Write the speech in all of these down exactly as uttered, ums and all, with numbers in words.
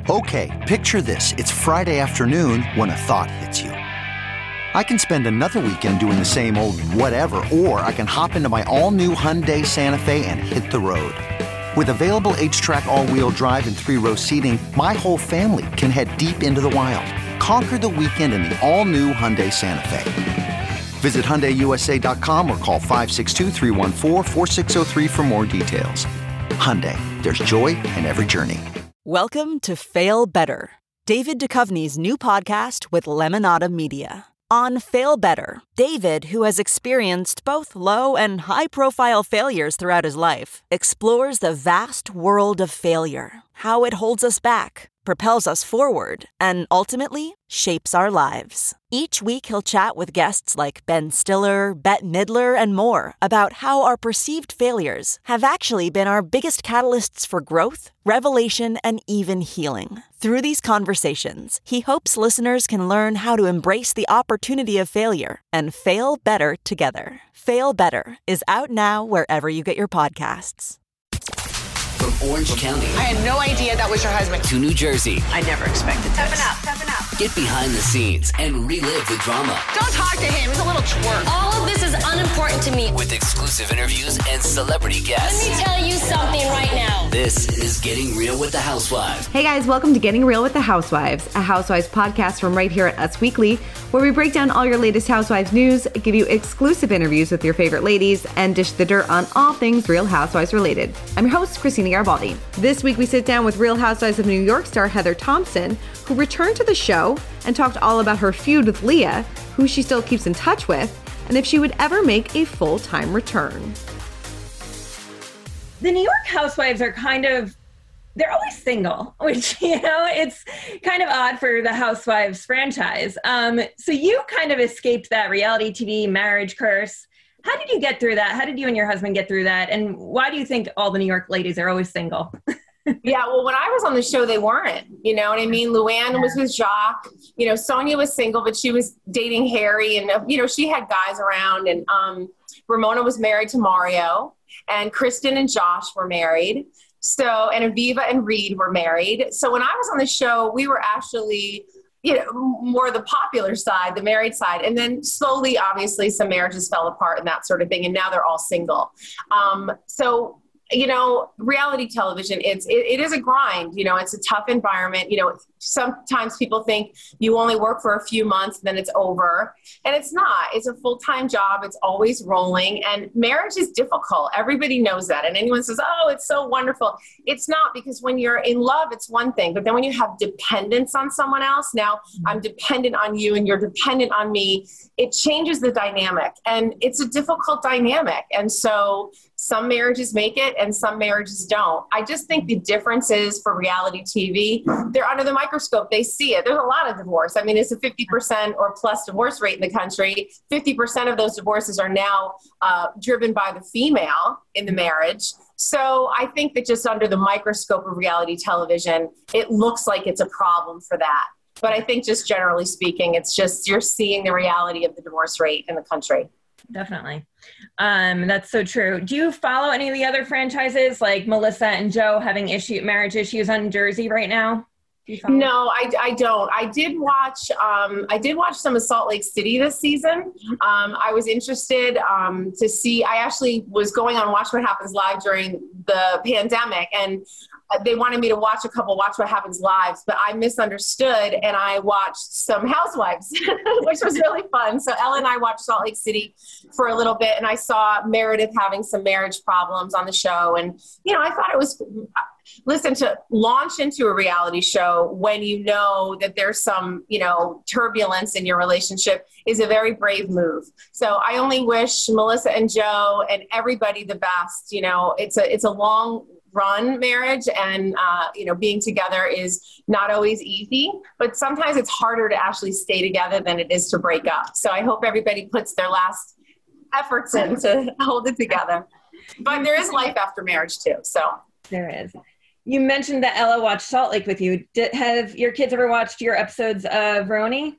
Okay, picture this. It's Friday afternoon when a thought hits you. I can spend another weekend doing the same old whatever, or I can hop into my all-new Hyundai Santa Fe and hit the road. With available H-Track all-wheel drive and three-row seating, my whole family can head deep into the wild. Conquer the weekend in the all-new Hyundai Santa Fe. Visit Hyundai U S A dot com or call five six two, three one four, four six zero three for more details. Hyundai, there's joy in every journey. Welcome to Fail Better, David Duchovny's new podcast with Lemonada Media. On Fail Better, David, who has experienced both low and high-profile failures throughout his life, explores the vast world of failure, how it holds us back, propels us forward, and ultimately shapes our lives. Each week he'll chat with guests like Ben Stiller, Bette Midler, and more about how our perceived failures have actually been our biggest catalysts for growth, revelation, and even healing. Through these conversations, he hopes listeners can learn how to embrace the opportunity of failure and fail better together. Fail Better is out now wherever you get your podcasts. From Orange County. I had no idea that was your husband. To New Jersey. I never expected this. Toughen up, toughen up. Get behind the scenes and relive the drama. Don't talk to him. He's a little twerp. All of this is unimportant to me. With exclusive interviews and celebrity guests. Let me tell you something right now. This is Getting Real with the Housewives. Hey guys, welcome to Getting Real with the Housewives, a Housewives podcast from right here at Us Weekly, where we break down all your latest Housewives news, give you exclusive interviews with your favorite ladies, and dish the dirt on all things Real Housewives related. I'm your host, Christina Garibaldi. This week we sit down with Real Housewives of New York star Heather Thomson, who returned to the show and talked all about her feud with Leah, who she still keeps in touch with, and if she would ever make a full-time return. The New York Housewives are kind of, they're always single, which, you know, it's kind of odd for the Housewives franchise. Um, so you kind of escaped that reality T V marriage curse. How did you get through that? How did you and your husband get through that? And why do you think all the New York ladies are always single? Yeah, well, when I was on the show, they weren't. You know what I mean? Luann yeah. was with Jacques. You know, Sonia was single, but she was dating Harry. And, you know, she had guys around. And um, Ramona was married to Mario. And Kristen and Josh were married. So, and Aviva and Reed were married. So when I was on the show, we were actually, you know, more the popular side, the married side. And then slowly, obviously, some marriages fell apart and that sort of thing. And now they're all single. Um, so, you know, reality television, it's, it, it is a grind, you know, it's a tough environment. You know, sometimes people think you only work for a few months, then it's over. And it's not. It's a full-time job. It's always rolling. And marriage is difficult. Everybody knows that. And anyone says, oh, it's so wonderful. It's not, because when you're in love, it's one thing. But then when you have dependence on someone else, now I'm dependent on you and you're dependent on me, it changes the dynamic. And it's a difficult dynamic. And so some marriages make it and some marriages don't. I just think the difference is for reality T V, they're under the microscope. They see it. There's a lot of divorce. I mean, it's a fifty percent or plus divorce rate in the country. fifty percent of those divorces are now uh, driven by the female in the marriage. So I think that just under the microscope of reality television, it looks like it's a problem for that. But I think just generally speaking, it's just you're seeing the reality of the divorce rate in the country. Definitely. Um, that's so true. Do you follow any of the other franchises like Melissa and Joe having issue marriage issues on Jersey right now? Do no, I, I don't. I did watch, um, I did watch some of Salt Lake City this season. Um, I was interested um, to see, I actually was going on Watch What Happens Live during the pandemic, and they wanted me to watch a couple Watch What Happens Lives, but I misunderstood and I watched some Housewives, which was really fun. So Ella and I watched Salt Lake City for a little bit, and I saw Meredith having some marriage problems on the show. And, you know, I thought it was, listen, to launch into a reality show when you know that there's some, you know, turbulence in your relationship is a very brave move. So I only wish Melissa and Joe and everybody the best. You know, it's a, it's a long run marriage, and uh, you know, being together is not always easy, but sometimes it's harder to actually stay together than it is to break up. So I hope everybody puts their last efforts in to hold it together. But there is life after marriage too. So there is. You mentioned that Ella watched Salt Lake with you. Did, have your kids ever watched your episodes of Roni?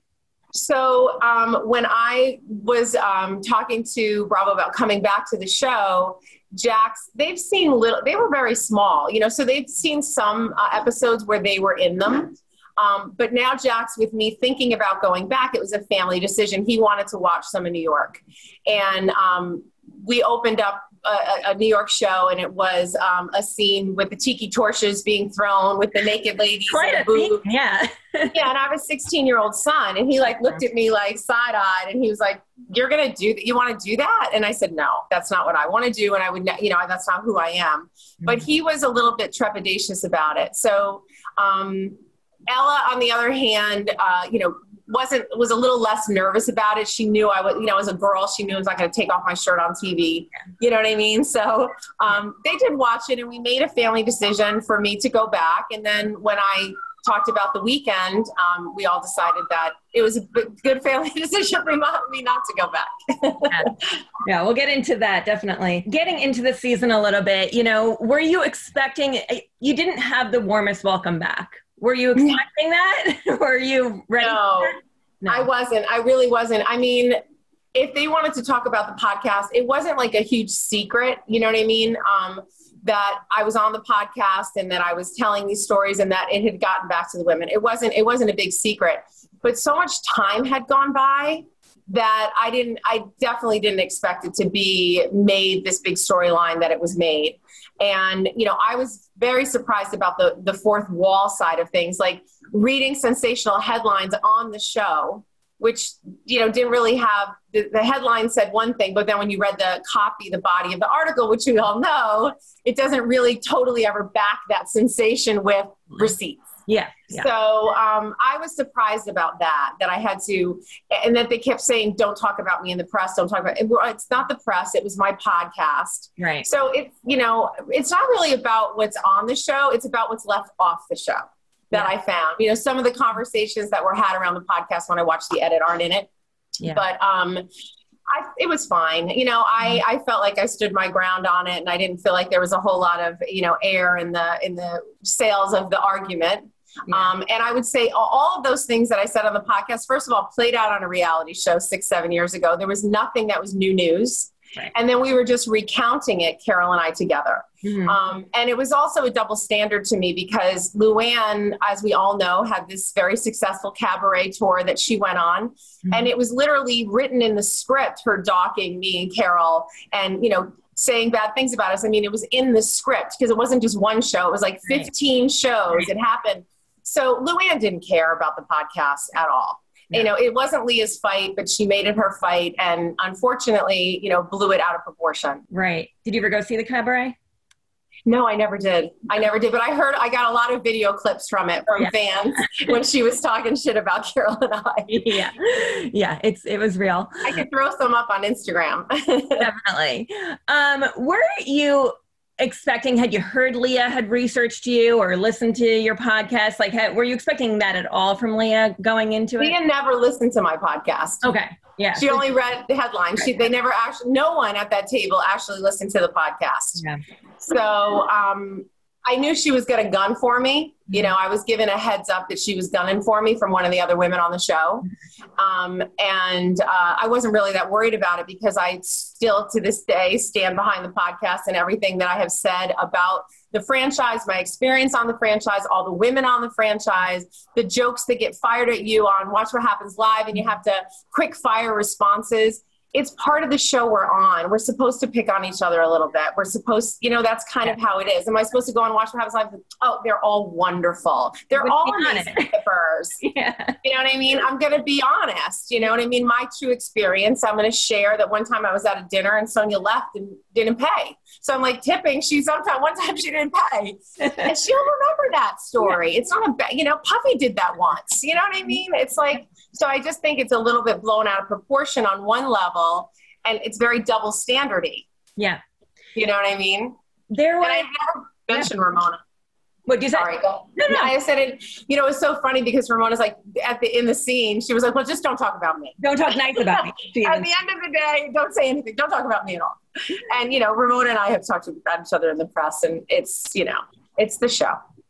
So um, when I was um, talking to Bravo about coming back to the show, Jax, they've seen little, they were very small, you know, so they've seen some uh, episodes where they were in them. Um, but now Jax, with me thinking about going back, it was a family decision. He wanted to watch some in New York. And um, we opened up a, a New York show, and it was um, a scene with the tiki torches being thrown with the naked ladies. Quite and a thing, yeah. Yeah, and I have a sixteen-year-old son, and he like looked at me like side-eyed, and he was like, "You're gonna do that? You want to do that?" And I said, "No, that's not what I want to do, and I would, ne- you know, that's not who I am." Mm-hmm. But he was a little bit trepidatious about it. So um, Ella, on the other hand, uh, you know, wasn't was a little less nervous about it. She knew I was, you know, as a girl, she knew I was not going to take off my shirt on T V. You know what I mean? So um, they did watch it, and we made a family decision for me to go back. And then when I talked about the weekend, um, we all decided that it was a good family decision for me not to go back. yeah. yeah, we'll get into that, definitely. Getting into the season a little bit, you know, were you expecting, you didn't have the warmest welcome back. Were you expecting that? Were you ready? No, for that? No, I wasn't. I really wasn't. I mean, if they wanted to talk about the podcast, it wasn't like a huge secret, you know what I mean? Um, that I was on the podcast and that I was telling these stories and that it had gotten back to the women. It wasn't, it wasn't a big secret, but so much time had gone by that I didn't, I definitely didn't expect it to be made this big storyline that it was made. And, you know, I was very surprised about the, the fourth wall side of things, like reading sensational headlines on the show, which, you know, didn't really have, the, the headline said one thing, but then when you read the copy, the body of the article, which we all know, it doesn't really totally ever back that sensation with receipts. Yeah. yeah. So um, I was surprised about that, that I had to, and that they kept saying, don't talk about me in the press. Don't talk about it. It's not the press. It was my podcast. Right. So it's, you know, it's not really about what's on the show. It's about what's left off the show that yeah. I found. You know, some of the conversations that were had around the podcast when I watched the edit aren't in it. Yeah. But um, I, it was fine. You know, I, I felt like I stood my ground on it, and I didn't feel like there was a whole lot of, you know, air in the, in the sails of the argument. Yeah. Um, and I would say all of those things that I said on the podcast, first of all, played out on a reality show six, seven years ago. There was nothing that was new news. Right. And then we were just recounting it, Carol and I together. Mm-hmm. Um, and it was also a double standard to me because Luann, as we all know, had this very successful cabaret tour that she went on. Mm-hmm. And it was literally written in the script, her docking me and Carol and, you know, saying bad things about us. I mean, it was in the script because it wasn't just one show. It was like fifteen right. shows. Right. It happened. So Luann didn't care about the podcast at all. Yeah. You know, it wasn't Leah's fight, but she made it her fight. And unfortunately, you know, blew it out of proportion. Right. Did you ever go see the cabaret? No, I never did. I never did. But I heard, I got a lot of video clips from it from yeah. fans when she was talking shit about Carol and I. Yeah. Yeah. It's, it was real. I could throw some up on Instagram. Definitely. Um, were you expecting, had you heard Leah had researched you or listened to your podcast? Like, had, were you expecting that at all from Leah going into it? Leah never listened to my podcast. Okay. Yeah. She only read the headlines. She, they never actually, no one at that table actually listened to the podcast. Yeah. So um, I knew she was going to gun for me. You know, I was given a heads up that she was gunning for me from one of the other women on the show. Um, and uh, I wasn't really that worried about it because I still to this day stand behind the podcast and everything that I have said about the franchise, my experience on the franchise, all the women on the franchise, the jokes that get fired at you on Watch What Happens Live and you have to quick fire responses. It's part of the show we're on. We're supposed to pick on each other a little bit. We're supposed, you know, that's kind of how it is. Am I supposed to go and watch what happens live? Oh, they're all wonderful. They're all amazing skippers. Yeah. You know what I mean? I'm going to be honest. You know what I mean? My true experience, I'm going to share that one time I was at a dinner and Sonia left and didn't pay. So I'm like tipping. She's on time. One time she didn't pay. And she'll remember that story. Yeah. It's not a bad, you know, Puffy did that once. You know what I mean? It's like, so I just think it's a little bit blown out of proportion on one level, and it's very double standardy. Yeah. You know what I mean? There was, and I never mentioned yeah. Ramona. What did you say? Sorry, go. No, no. I said it, you know, it's so funny because Ramona's like at the, in the scene, she was like, well, just don't talk about me. Don't talk nice about me. At the end of the day, don't say anything. Don't talk about me at all. And, you know, Ramona and I have talked about each other in the press, and it's, you know, it's the show.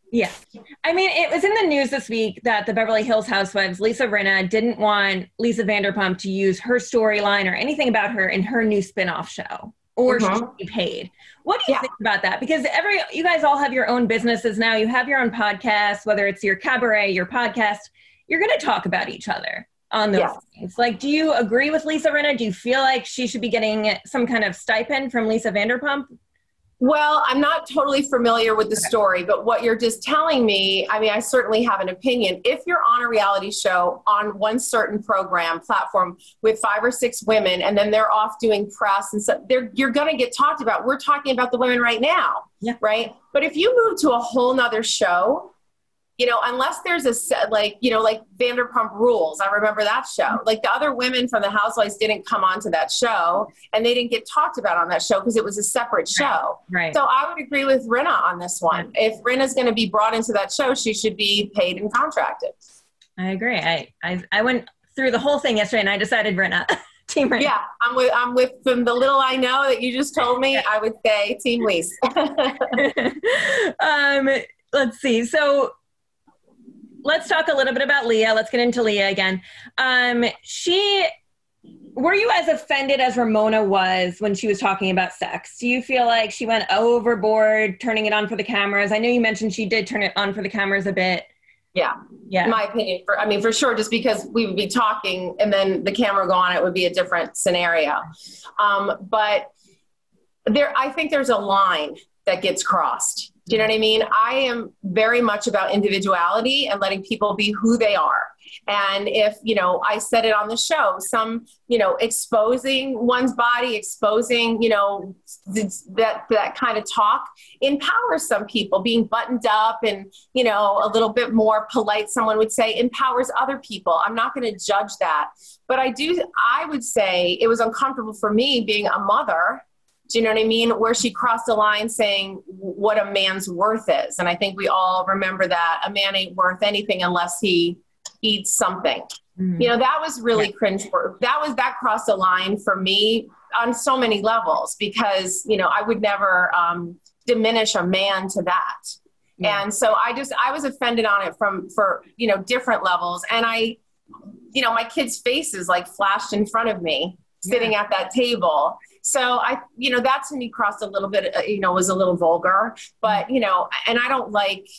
Yeah. I mean, it was in the news this week that the Beverly Hills Housewives, Lisa Rinna, didn't want Lisa Vanderpump to use her storyline or anything about her in her new spinoff show, or mm-hmm. she should be paid. What do you yeah. think about that? Because every you guys all have your own businesses now. You have your own podcast, whether it's your cabaret, your podcast. You're going to talk about each other on those yes. things. Like, do you agree with Lisa Rinna? Do you feel like she should be getting some kind of stipend from Lisa Vanderpump? Well, I'm not totally familiar with the story, but what you're just telling me, I mean, I certainly have an opinion. If you're on a reality show on one certain program platform with five or six women, and then they're off doing press and stuff, they're, you're going to get talked about. We're talking about the women right now, yeah. right? But if you move to a whole nother show, you know, unless there's a set, like, you know, like Vanderpump Rules. I remember that show. Like the other women from the Housewives didn't come onto that show, and they didn't get talked about on that show because it was a separate show. Right. right. So I would agree with Rinna on this one. Right. If Rinna's going to be brought into that show, she should be paid and contracted. I agree. I, I, I went through the whole thing yesterday and I decided Rinna. Team Rinna. Yeah, I'm with, I'm with, from the little I know that you just told me, I would say Team Lise. um, let's see. So, let's talk a little bit about Leah. Let's get into Leah again. Um, she, were you as offended as Ramona was when she was talking about sex? Do you feel like she went overboard turning it on for the cameras? I know you mentioned she did turn it on for the cameras a bit. Yeah. Yeah. In my opinion, for, I mean, for sure, just because we would be talking and then the camera would go on, it would be a different scenario. Um, but there, I think there's a line that gets crossed. Do you know what I mean? I am very much about individuality and letting people be who they are. And if, you know, I said it on the show, some, you know, exposing one's body, exposing, you know, that, that kind of talk empowers some people. Being buttoned up and, you know, a little bit more polite, someone would say, empowers other people. I'm not going to judge that. But I do, I would say it was uncomfortable for me being a mother. Do you know what I mean? Where she crossed the line saying what a man's worth is. And I think we all remember that a man ain't worth anything unless he eats something. Mm. You know, that was really yeah. cringe. That was, that crossed the line for me on so many levels because, you know, I would never um, diminish a man to that. Yeah. And so I just, I was offended on it from, for, you know, different levels. And I, you know, my kids' faces like flashed in front of me sitting yeah. at that table. So I, you know, that to me crossed a little bit, you know, was a little vulgar, but, you know, and I don't like,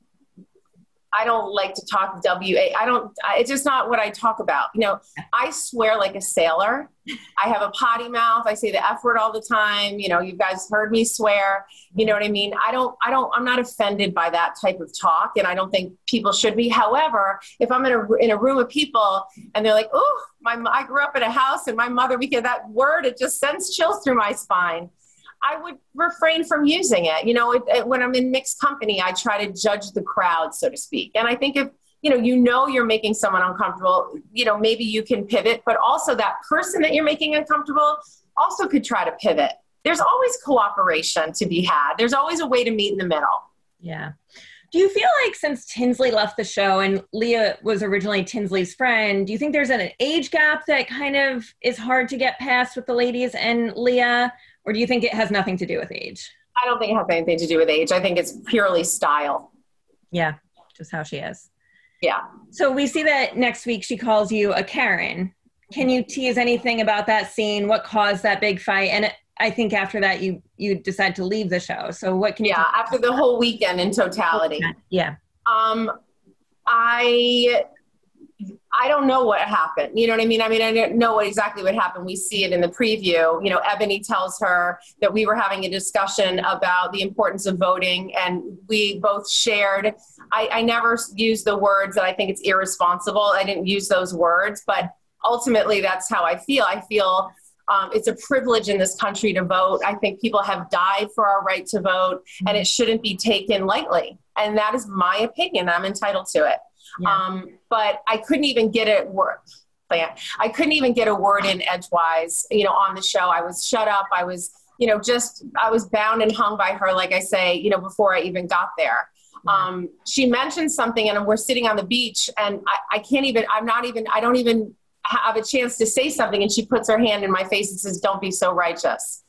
I don't like to talk W A. I don't, I, it's just not what I talk about. You know, I swear like a sailor. I have a potty mouth. I say the F word all the time. You know, you guys heard me swear, you know what I mean? I don't, I don't, I'm not offended by that type of talk. And I don't think people should be. However, if I'm in a, in a room of people and they're like, oh, my, I grew up in a house and my mother, because that word, it just sends chills through my spine. I would refrain from using it. You know, it, it, when I'm in mixed company, I try to judge the crowd, so to speak. And I think if, you know, you know, you're making someone uncomfortable, you know, maybe you can pivot, but also that person that you're making uncomfortable also could try to pivot. There's always cooperation to be had. There's always a way to meet in the middle. Yeah. Do you feel like since Tinsley left the show and Leah was originally Tinsley's friend, do you think there's an age gap that kind of is hard to get past with the ladies and Leah? Or do you think it has nothing to do with age? I don't think it has anything to do with age. I think it's purely style. Yeah, just how she is. Yeah. So we see that next week she calls you a Karen. Can you tease anything about that scene? What caused that big fight? And I think after that you you decide to leave the show. So what can you Yeah, after the whole weekend in totality. Yeah. Um, I... I don't know what happened. You know what I mean? I mean, I don't know what exactly what happened. We see it in the preview. You know, Ebony tells her that we were having a discussion about the importance of voting, and we both shared. I, I never used the words that I think it's irresponsible. I didn't use those words, but ultimately that's how I feel. I feel um, it's a privilege in this country to vote. I think people have died for our right to vote, and it shouldn't be taken lightly. And that is my opinion. I'm entitled to it. Yeah. Um, but I couldn't even get a word. I couldn't even get a word in edgewise, you know, on the show. I was shut up. I was, you know, just, I was bound and hung by her, like I say, you know, before I even got there. Yeah. Um, she mentioned something and we're sitting on the beach and I, I can't even, I'm not even, I don't even have a chance to say something. And she puts her hand in my face and says, don't be so righteous.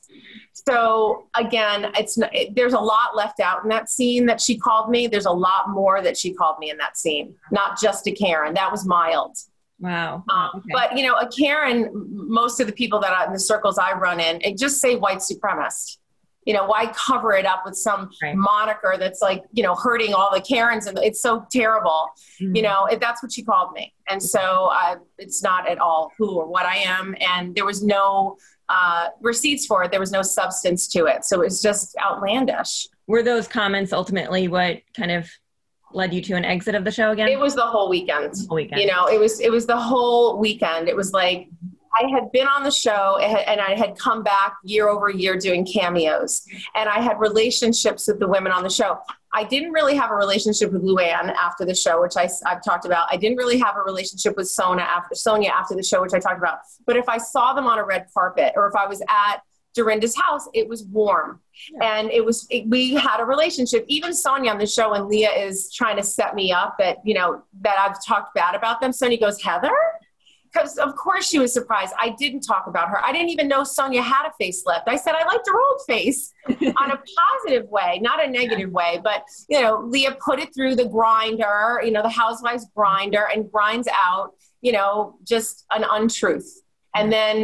So again, it's it, there's a lot left out in that scene that she called me. There's a lot more that she called me in that scene, not just a Karen. That was mild. Wow. Um, okay. But, you know, a Karen, most of the people that I, in the circles I run in, it just say white supremacist. You know, why cover it up with some right. moniker that's like, you know, hurting all the Karens, and it's so terrible. Mm-hmm. You know, if that's what she called me. And so uh, it's not at all who or what I am. And there was no uh, receipts for it. There was no substance to it. So it was just outlandish. Were those comments ultimately what kind of led you to an exit of the show again? It was the whole weekend. Whole weekend. You know, it was, it was the whole weekend. It was like, I had been on the show and I had come back year over year doing cameos, and I had relationships with the women on the show. I didn't really have a relationship with Luann after the show, which I, I've talked about. I didn't really have a relationship with Sonia after, Sonia after the show, which I talked about. But if I saw them on a red carpet, or if I was at Dorinda's house, it was warm. Yeah. And it was, it, we had a relationship. Even Sonia on the show, and Leah is trying to set me up that, you know, that I've talked bad about them. Sonia goes, Heather? Because of course she was surprised. I didn't talk about her. I didn't even know Sonia had a facelift. I said, I liked her old face on a positive way, not a negative way. But, you know, Leah put it through the grinder, you know, the housewives grinder, and grinds out, you know, just an untruth. And then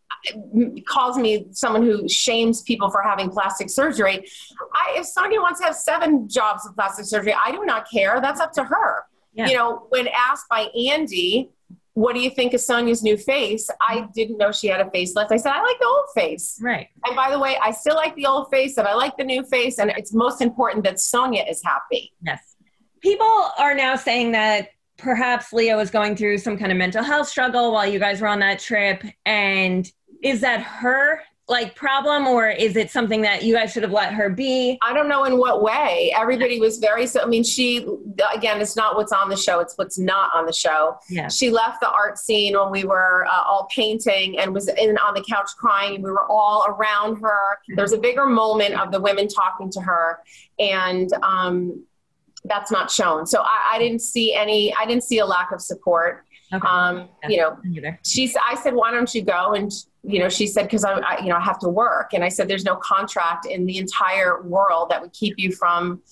calls me someone who shames people for having plastic surgery. I, if Sonia wants to have seven jobs of plastic surgery, I do not care. That's up to her. Yeah. You know, when asked by Andy, what do you think of Sonia's new face? I didn't know she had a facelift. I said, I like the old face. Right. And by the way, I still like the old face, and I like the new face. And it's most important that Sonia is happy. Yes. People are now saying that perhaps Leah was going through some kind of mental health struggle while you guys were on that trip. And is that her like problem, or is it something that you guys should have let her be? I don't know in what way. Everybody was very, so, I mean, she, again, it's not what's on the show, it's what's not on the show. Yeah. She left the art scene when we were uh, all painting, and was in on the couch crying, and we were all around her. There was a bigger moment of the women talking to her, and um, that's not shown. So I, I didn't see any, I didn't see a lack of support. Okay. Um, yeah, you know, she's, I said, why don't you go? And, you know, she said, cause I, I, you know, I have to work. And I said, there's no contract in the entire world that would keep you from.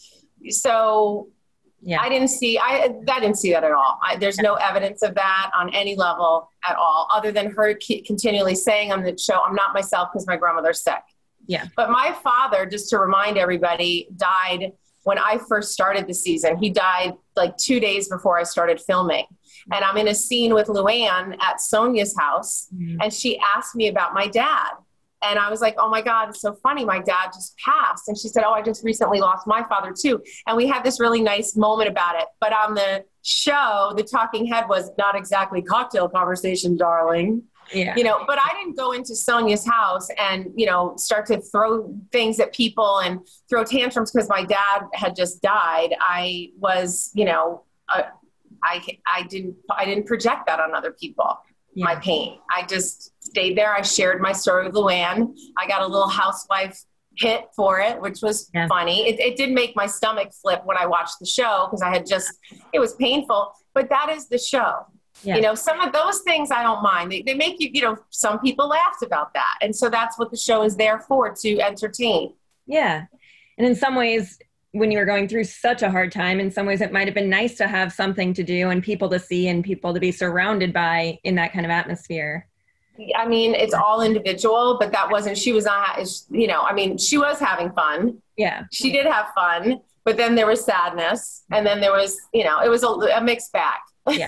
So yeah, I didn't see, I, I didn't see that at all. I, there's no evidence of that on any level at all, other than her ke- continually saying on the show, I'm not myself because my grandmother's sick. Yeah. But my father, just to remind everybody, died when I first started the season. He died like two days before I started filming. And I'm in a scene with Luann at Sonia's house. Mm-hmm. And she asked me about my dad. And I was like, oh my God, it's so funny. My dad just passed. And she said, oh, I just recently lost my father too. And we had this really nice moment about it. But on the show, the talking head was not exactly cocktail conversation, darling. Yeah. You know, but I didn't go into Sonia's house and, you know, start to throw things at people and throw tantrums because my dad had just died. I was, you know, uh, I, I didn't, I didn't project that on other people, yeah. my pain. I just stayed there. I shared my story with Luann. I got a little housewife hit for it, which was yeah. funny. It, it did make my stomach flip when I watched the show because I had just, it was painful, but that is the show. Yeah. You know, some of those things I don't mind. They, they make you, you know, some people laughed about that. And so that's what the show is there for, to entertain. Yeah. And in some ways, when you were going through such a hard time, in some ways it might have been nice to have something to do and people to see and people to be surrounded by in that kind of atmosphere. I mean, it's all individual, but that wasn't, she was not, you know, I mean, she was having fun. Yeah. She did have fun, but then there was sadness. And then there was, you know, it was a, a mixed bag. Yeah.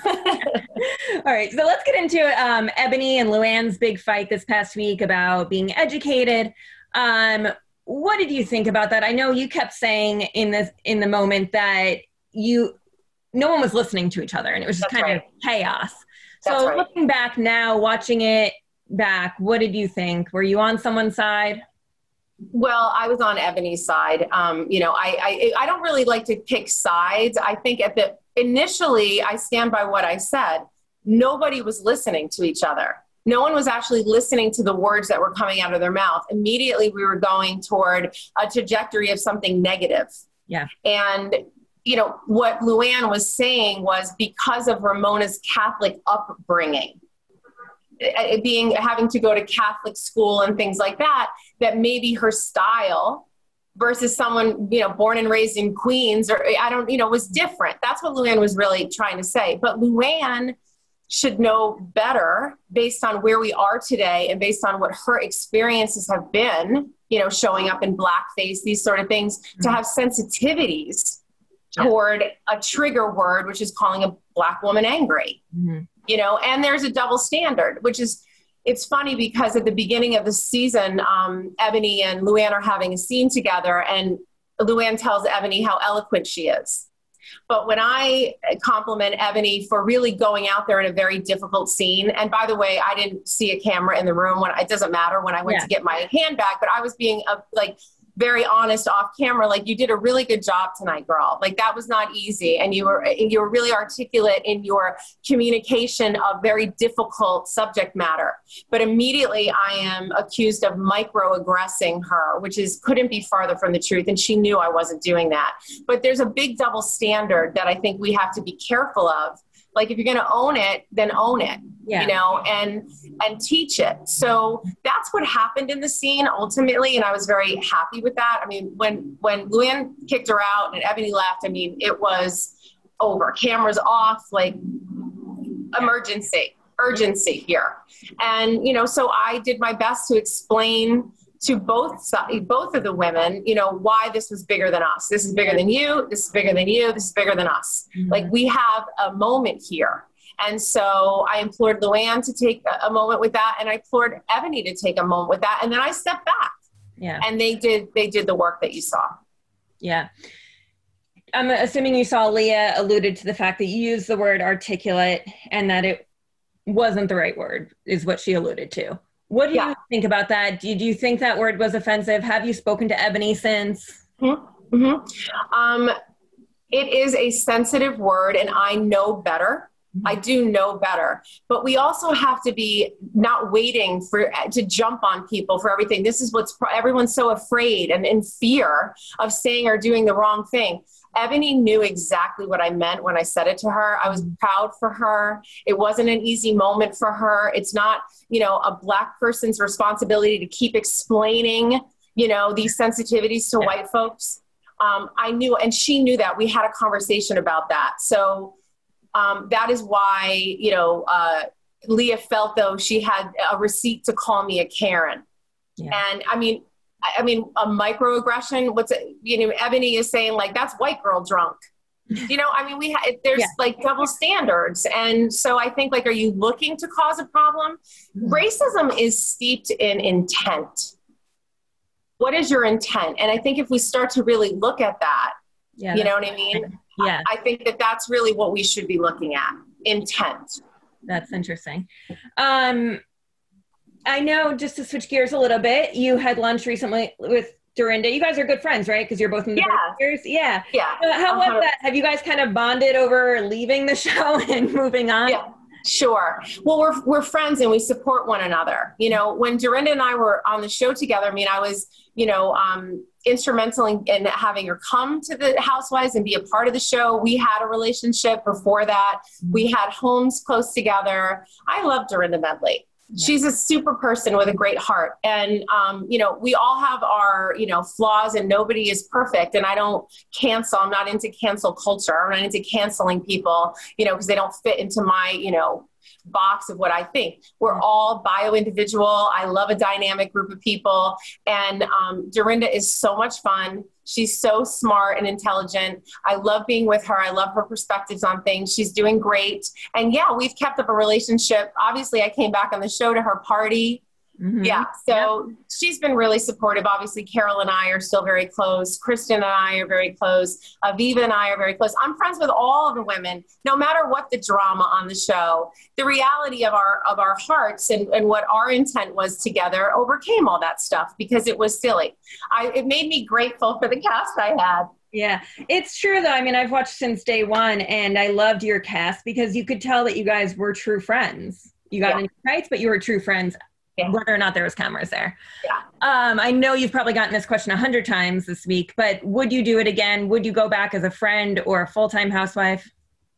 All right. So let's get into um, Ebony and Luann's big fight this past week about being educated. Um, what did you think about that? I know you kept saying in this, in the moment that you, no one was listening to each other and it was just That's kind right. of chaos. That's so right. looking back now, watching it back, what did you think? Were you on someone's side? Well, I was on Ebony's side. Um, you know, I, I, I don't really like to pick sides. I think at the, initially I stand by what I said. Nobody was listening to each other. No one was actually listening to the words that were coming out of their mouth. Immediately we were going toward a trajectory of something negative. Yeah. And, you know, what Luann was saying was because of Ramona's Catholic upbringing. uh, being, having to go to Catholic school and things like that, that maybe her style versus someone, you know, born and raised in Queens, or I don't, you know, was different. That's what Luann was really trying to say. But Luann should know better based on where we are today and based on what her experiences have been, you know, showing up in blackface, these sort of things, mm-hmm. to have sensitivities yeah. toward a trigger word, which is calling a Black woman angry, mm-hmm. you know, and there's a double standard, which is, it's funny because at the beginning of the season, um, Ebony and Luann are having a scene together, and Luann tells Ebony how eloquent she is. But when I compliment Ebony for really going out there in a very difficult scene, and by the way, I didn't see a camera in the room when it doesn't matter when I went yeah. to get my handbag, but I was being a, like very honest off camera. Like, you did a really good job tonight, girl. Like, that was not easy. And you were, you were really articulate in your communication of very difficult subject matter. But immediately I am accused of microaggressing her, which is, couldn't be farther from the truth. And she knew I wasn't doing that. But there's a big double standard that I think we have to be careful of. Like, if you're going to own it, then own it, yeah. you know, and, and teach it. So that's what happened in the scene ultimately. And I was very happy with that. I mean, when, when Luann kicked her out and Ebony left, I mean, it was over, cameras off, like emergency, urgency here. And, you know, so I did my best to explain to both sides, both of the women, you know, why this was bigger than us. This is bigger than you. This is bigger than you. This is bigger than us. Mm-hmm. Like, we have a moment here. And so I implored Luann to take a, a moment with that. And I implored Ebony to take a moment with that. And then I stepped back. Yeah. And they did, they did the work that you saw. Yeah. I'm assuming you saw Leah alluded to the fact that you used the word articulate and that it wasn't the right word, is what she alluded to. What do yeah. you think about that? Do you, do you think that word was offensive? Have you spoken to Ebony since? Mm-hmm. Mm-hmm. Um, it is a sensitive word, and I know better. Mm-hmm. I do know better. But we also have to be not waiting for to jump on people for everything. This is what's everyone's so afraid and in fear of saying or doing the wrong thing. Ebony knew exactly what I meant when I said it to her. I was proud for her. It wasn't an easy moment for her. It's not, you know, a Black person's responsibility to keep explaining, you know, these sensitivities to yeah. white folks. Um, I knew, and she knew that. We had a conversation about that. So um, that is why, you know, uh, Leah felt though she had a receipt to call me a Karen. Yeah. And I mean, I mean, a microaggression, what's it, you know, Ebony is saying like, that's white girl drunk. You know, I mean, we ha- there's yeah. like double standards. And so I think like, are you looking to cause a problem? Mm-hmm. Racism is steeped in intent. What is your intent? And I think if we start to really look at that, yeah, you know what I mean? Yeah. I, I think that that's really what we should be looking at. Intent. That's interesting. Um, I know, just to switch gears a little bit, you had lunch recently with Dorinda. You guys are good friends, right? Because you're both in the yeah. years. Yeah. Yeah. Uh, how was that? Have you guys kind of bonded over leaving the show and moving on? Yeah, sure. Well, we're we're friends and we support one another. You know, when Dorinda and I were on the show together, I mean, I was, you know, um, instrumental in, in having her come to the Housewives and be a part of the show. We had a relationship before that. We had homes close together. I love Dorinda Medley. Yeah. She's a super person with a great heart. And, um, you know, we all have our, you know, flaws and nobody is perfect. And I don't cancel. I'm not into cancel culture. I'm not into canceling people, you know, because they don't fit into my, you know, box of what I think. We're all bio individual. I love a dynamic group of people. And um, Dorinda is so much fun. She's so smart and intelligent. I love being with her. I love her perspectives on things. She's doing great. And yeah, we've kept up a relationship. Obviously, I came back on the show to her party. Mm-hmm. Yeah. So yep. she's been really supportive. Obviously, Carol and I are still very close. Kristen and I are very close. Aviva and I are very close. I'm friends with all of the women, no matter what the drama on the show. The reality of our of our hearts and, and what our intent was together overcame all that stuff because it was silly. I, it made me grateful for the cast I had. Yeah, it's true though. I mean, I've watched since day one and I loved your cast because you could tell that you guys were true friends. You got yeah. into fights, but you were true friends. Yeah. Whether or not there was cameras there. Yeah. Um, I know you've probably gotten this question a hundred times this week, but would you do it again? Would you go back as a friend or a full-time housewife?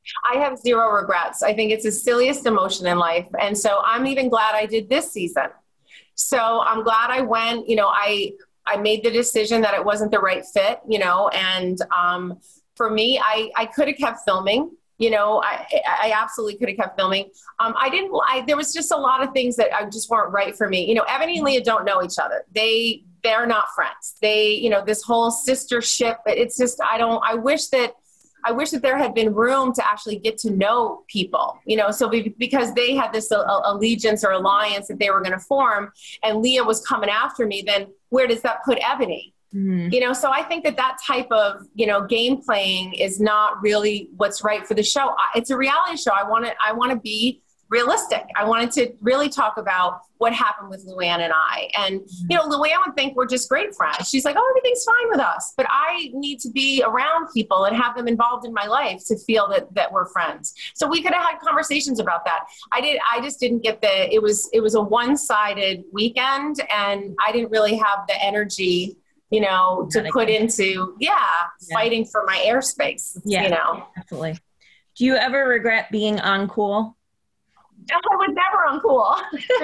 I have zero regrets. I think it's the silliest emotion in life. And so I'm even glad I did this season. So I'm glad I went, you know, I, I made the decision that it wasn't the right fit, you know, and um, for me, I, I could have kept filming. You know, I, I absolutely could have kept filming. Um, I didn't, I, there was just a lot of things that I just weren't right for me. You know, Ebony and Leah don't know each other. They, they're not friends. They, you know, this whole sistership, it's just, I don't, I wish that, I wish that there had been room to actually get to know people, you know, so be, because they had this uh, allegiance or alliance that they were going to form and Leah was coming after me, then where does that put Ebony? Mm-hmm. You know, so I think that that type of, you know, game playing is not really what's right for the show. It's a reality show. I want to, I want to be realistic. I wanted to really talk about what happened with Luann and I. And, mm-hmm. you know, Luann would think we're just great friends. She's like, oh, everything's fine with us. But I need to be around people and have them involved in my life to feel that, that we're friends. So we could have had conversations about that. I did. I just didn't get the, it was, it was a one-sided weekend and I didn't really have the energy, you know, to put into, yeah, yeah, fighting for my airspace, yeah, you know. Absolutely. Do you ever regret being uncool? I was never uncool.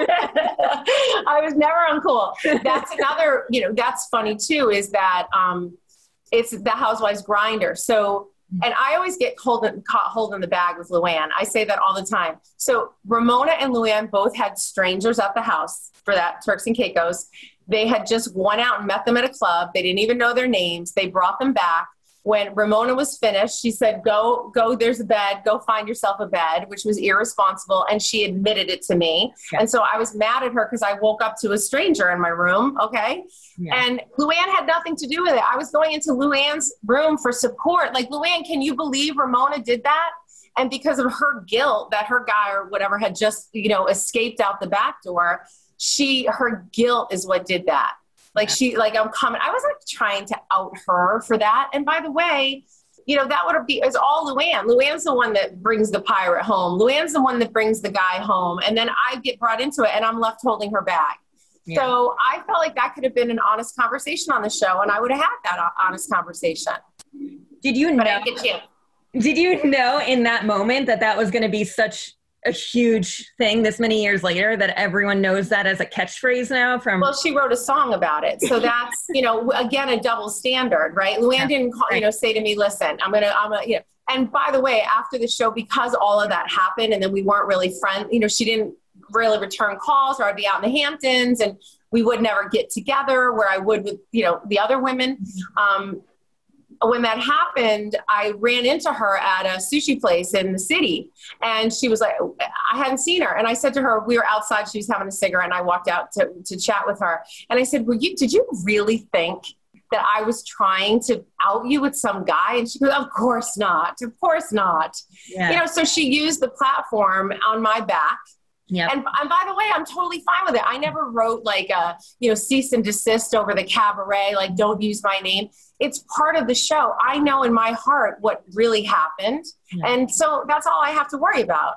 I was never uncool. That's another, you know, that's funny too, is that um, it's the Housewives grinder. So, and I always get holding, caught holding the bag with Luann. I say that all the time. So Ramona and Luann both had strangers at the house for that Turks and Caicos. They had just gone out and met them at a club. They didn't even know their names. They brought them back. When Ramona was finished, she said, go, go, there's a bed, go find yourself a bed, which was irresponsible. And she admitted it to me. Yeah. And so I was mad at her because I woke up to a stranger in my room. Okay. Yeah. And Luann had nothing to do with it. I was going into Luann's room for support. Like, Luann, can you believe Ramona did that? And because of her guilt that her guy or whatever had just, you know, escaped out the back door, she, her guilt is what did that. Like she, like I'm coming, I wasn't trying to out her for that. And by the way, you know, that would be, it's all Luann. Luann's the one that brings the pirate home. Luann's the one that brings the guy home. And then I get brought into it and I'm left holding her bag. Yeah. So I felt like that could have been an honest conversation on the show. And I would have had that honest conversation. Did you but know, I didn't get you. Did you know in that moment that that was going to be such a huge thing this many years later, that everyone knows that as a catchphrase now from... Well, she wrote a song about it. So that's, you know, again, a double standard, right? Luann yeah. didn't call, you know, say to me, listen, I'm going to, I'm going to, you know, and by the way, after the show, because all of that happened and then we weren't really friends, you know, she didn't really return calls, or I'd be out in the Hamptons and we would never get together where I would with, you know, the other women. Um, When that happened, I ran into her at a sushi place in the city and she was like, I hadn't seen her. And I said to her, we were outside, she was having a cigarette and I walked out to, to chat with her. And I said, were you, did you really think that I was trying to out you with some guy? And she goes, of course not. Of course not. Yeah. You know, so she used the platform on my back. Yep. And, and by the way, I'm totally fine with it. I never wrote like a, you know, cease and desist over the cabaret, like don't use my name. It's part of the show. I know in my heart what really happened. Yep. And so that's all I have to worry about.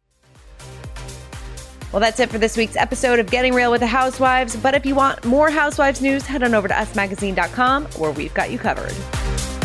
Well, that's it for this week's episode of Getting Real with the Housewives. But if you want more Housewives news, head on over to us magazine dot com where we've got you covered.